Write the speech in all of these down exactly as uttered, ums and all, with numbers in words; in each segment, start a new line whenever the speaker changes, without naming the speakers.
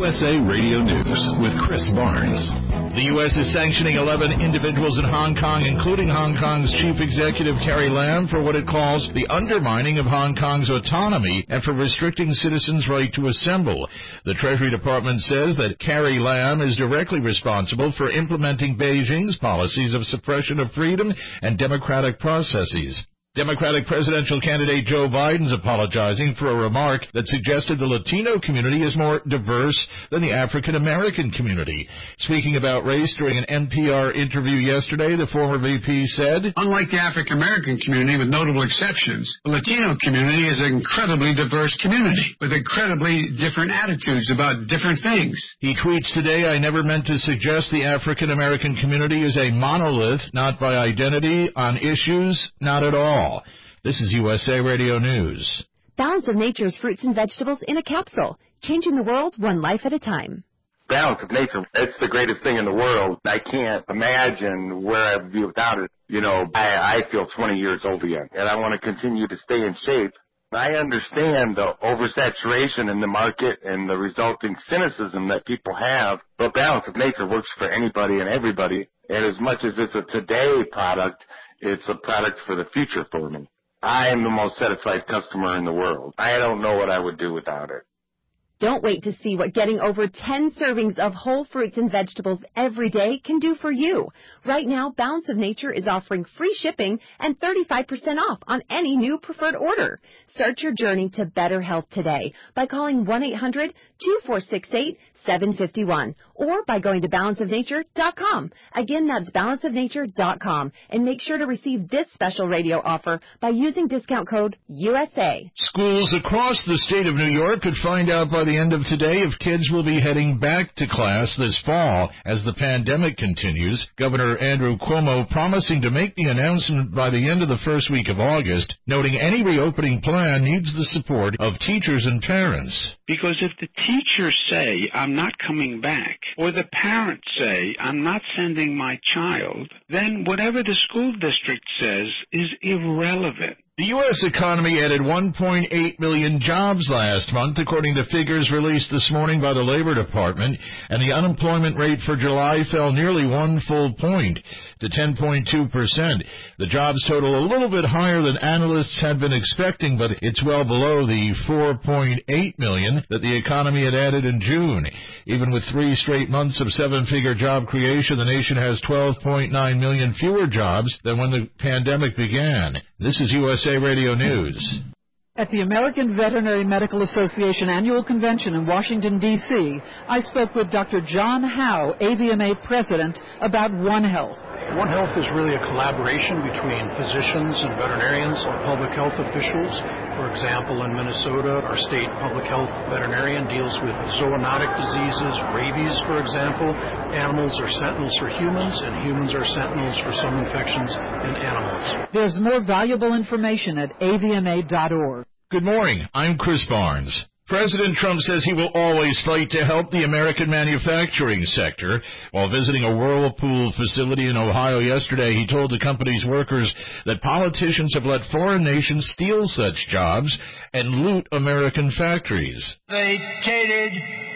U S A Radio News with Chris Barnes. The U S is sanctioning eleven individuals in Hong Kong, including Hong Kong's chief executive Carrie Lam, for what it calls the undermining of Hong Kong's autonomy and for restricting citizens' right to assemble. The Treasury Department says that Carrie Lam is directly responsible for implementing Beijing's policies of suppression of freedom and democratic processes. Democratic presidential candidate Joe Biden's apologizing for a remark that suggested the Latino community is more diverse than the African-American community. Speaking about race during an N P R interview yesterday, the former V P said,
"Unlike the African-American community, with notable exceptions, the Latino community is an incredibly diverse community with incredibly different attitudes about different things."
He tweets today, "I never meant to suggest the African-American community is a monolith, not by identity, on issues, not at all." This is U S A Radio News.
Balance of Nature's fruits and vegetables in a capsule, changing the world one life at a time.
Balance of Nature, it's the greatest thing in the world. I can't imagine where I'd be without it. You know, I, I feel twenty years old again, and I want to continue to stay in shape. I understand the oversaturation in the market and the resulting cynicism that people have, but Balance of Nature works for anybody and everybody, and as much as it's a today product, it's a product for the future for me. I am the most satisfied customer in the world. I don't know what I would do without it.
Don't wait to see what getting over ten servings of whole fruits and vegetables every day can do for you. Right now, Balance of Nature is offering free shipping and thirty-five percent off on any new preferred order. Start your journey to better health today by calling one eight hundred two four six eight seven five one or by going to balance of nature dot com. Again, that's balance of nature dot com. And make sure to receive this special radio offer by using discount code U S A.
Schools across the state of New York could find out by the end of today if kids will be heading back to class this fall as the pandemic continues. Governor Andrew Cuomo promising to make the announcement by the end of the first week of August, noting any reopening plan needs the support of teachers and parents.
Because if the teachers say, "I'm not coming back," or the parents say, "I'm not sending my child," then whatever the school district says is irrelevant.
The U S economy added one point eight million jobs last month, according to figures released this morning by the Labor Department, and the unemployment rate for July fell nearly one full point to ten point two percent. The jobs total a little bit higher than analysts had been expecting, but it's well below the four point eight million that the economy had added in June. Even with three straight months of seven-figure job creation, the nation has twelve point nine million fewer jobs than when the pandemic began. This is U S A Radio News.
At the American Veterinary Medical Association Annual Convention in Washington, D C, I spoke with Doctor John Howe, A V M A President, about One Health.
One Health is really a collaboration between physicians and veterinarians and public health officials. For example, in Minnesota, our state public health veterinarian deals with zoonotic diseases, rabies, for example. Animals are sentinels for humans, and humans are sentinels for some infections in animals.
There's more valuable information at A V M A dot org.
Good morning. I'm Chris Barnes. President Trump says he will always fight to help the American manufacturing sector. While visiting a Whirlpool facility in Ohio yesterday, he told the company's workers that politicians have let foreign nations steal such jobs and loot American factories.
They catered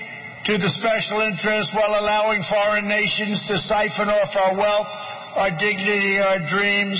to the special interests while allowing foreign nations to siphon off our wealth, our dignity, our dreams,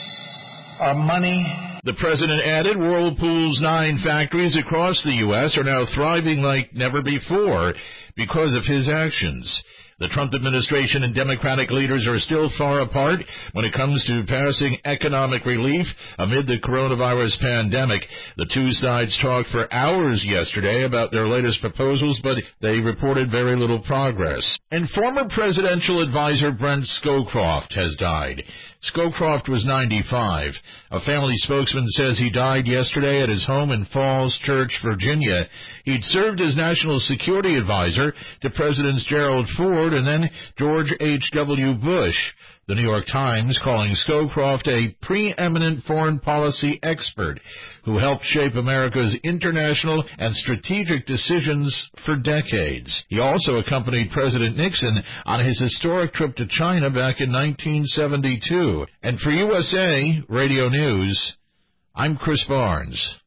our money.
The president added Whirlpool's nine factories across the U S are now thriving like never before because of his actions. The Trump administration and Democratic leaders are still far apart when it comes to passing economic relief amid the coronavirus pandemic. The two sides talked for hours yesterday about their latest proposals, but they reported very little progress. And former presidential advisor Brent Scowcroft has died. Scowcroft was ninety-five. A family spokesman says he died yesterday at his home in Falls Church, Virginia. He'd served as national security advisor to Presidents Gerald Ford and then George H W Bush. The New York Times calling Scowcroft a preeminent foreign policy expert who helped shape America's international and strategic decisions for decades. He also accompanied President Nixon on his historic trip to China back in nineteen seventy-two. And for U S A Radio News, I'm Chris Barnes.